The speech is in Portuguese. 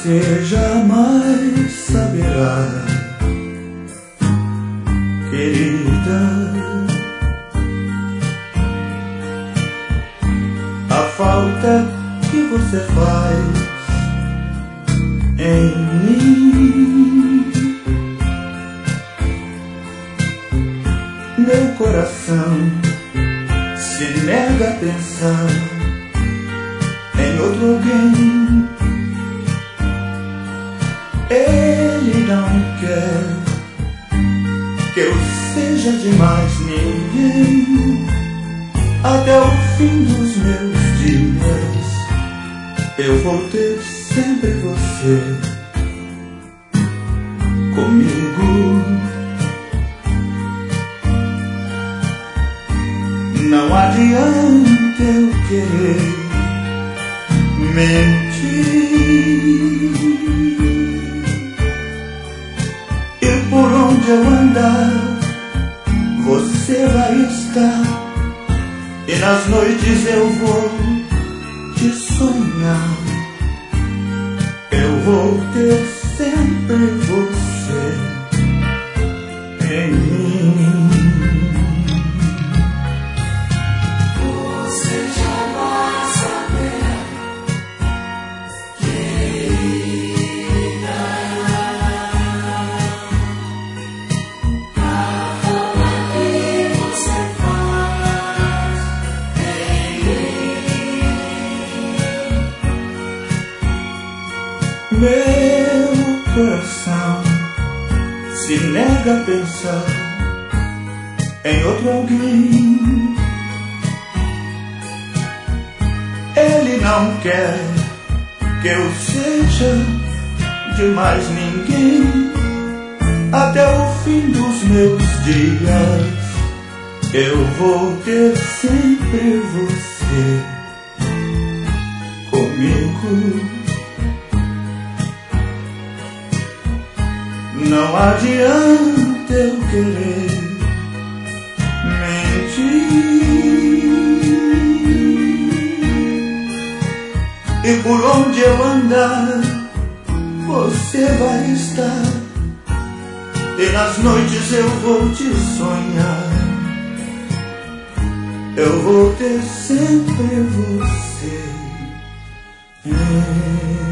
você jamais saberá, querida, a falta que você faz em mim. Meu coração se nega a pensar em outro alguém. Ele não quer que eu seja de mais ninguém. Até o fim dos meus dias eu vou ter sempre você comigo. Não adianta eu querer mentir, e por onde eu andar você vai estar, e nas noites eu vou te sonhar. Eu vou ter sempre você em mim. Você jamais saberá, querida, a forma que você faz em mim. Meu coração se nega a pensar em outro alguém. Ele não quer que eu seja de mais ninguém. Até o fim dos meus dias eu vou ter sempre você comigo. Não adianta eu querer mentir, e por onde eu andar você vai estar, e nas noites eu vou te sonhar. Eu vou ter sempre você.